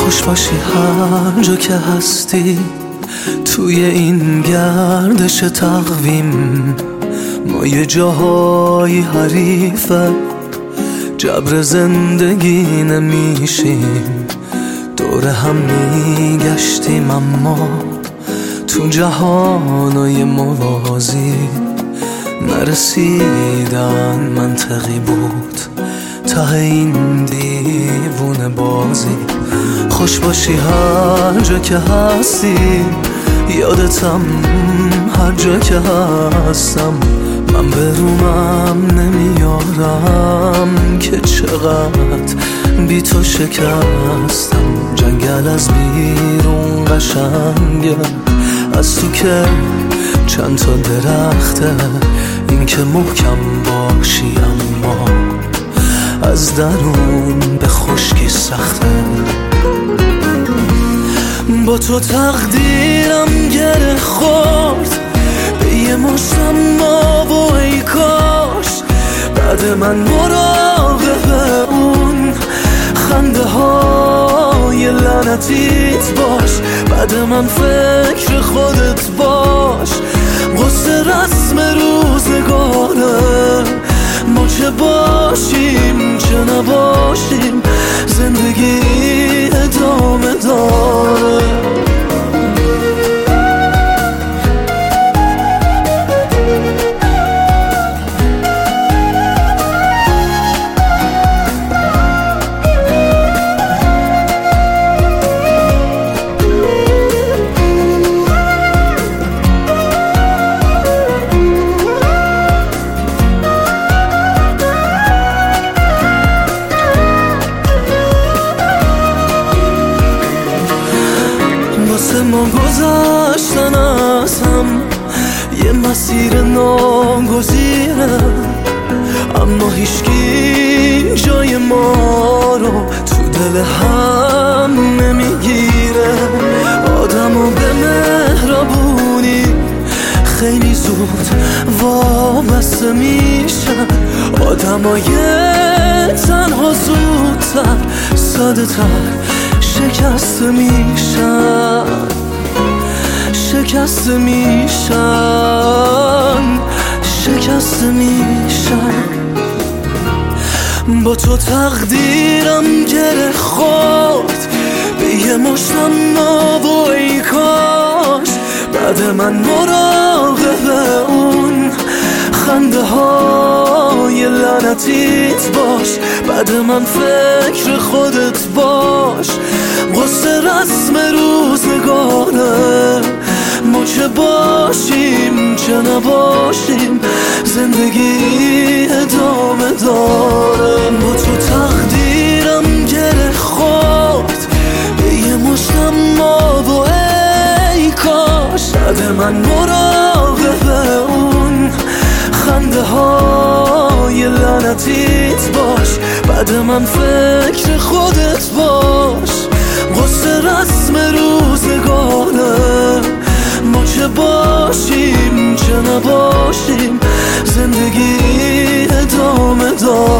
خوش باشی هر جا که هستی، توی این گردش تقویم ما یه جاهای حریفه، جبر زندگی نمیشیم، دور هم میگشتیم اما تو جهانای موازی نرسیدن منطقی بود ته این دیوونه بازی. خوش باشی هر جا که هستی، یادتم هر جا که هستم، من به رومم نمیارم که چقدر بی تو شکستم. جنگل از بیرون قشنگه، از تو که چند تا درخته، این که محکم باشی اما از درون به خشکی سخته. با تو تقدیرم گره خورد به یه مشتم ما و ای کاش بعد من مراقب اون خنده های لعنتیت باش، بعد من فکر خودت باش. قصه رسم روزگاره، ما چه باشیم چه نباشیم، زندگی ادامه داره. ما گذشتن از هم یه مسیر ناگزیره، اما هیچکی جای ما رو تو دل هم نمیگیره. آدمو به مهربونی خیلی زود وابسته میشن، آدمای تنها زودتر ساده تر شکست میشن، شکست میشن، شکست میشن. با تو تقدیرم گره خورد به یه مشتم ما و ای کاش بعد من مراقب اون خنده های لعنتیت باش، بعد من فکر خودت باش. قصه رسم روزگاره، ما چه باشیم چه نباشیم، زندگی ادامه داره. با تو تقدیرم گره خورد به یه مشتم ما و ای کاش بعد من مراقب اون خنده های لعنتیت باش، بعد من فکر خودت باش. قصه رسم روزگاره، ما چه باشیم چه نباشیم، زندگی ادامه داره.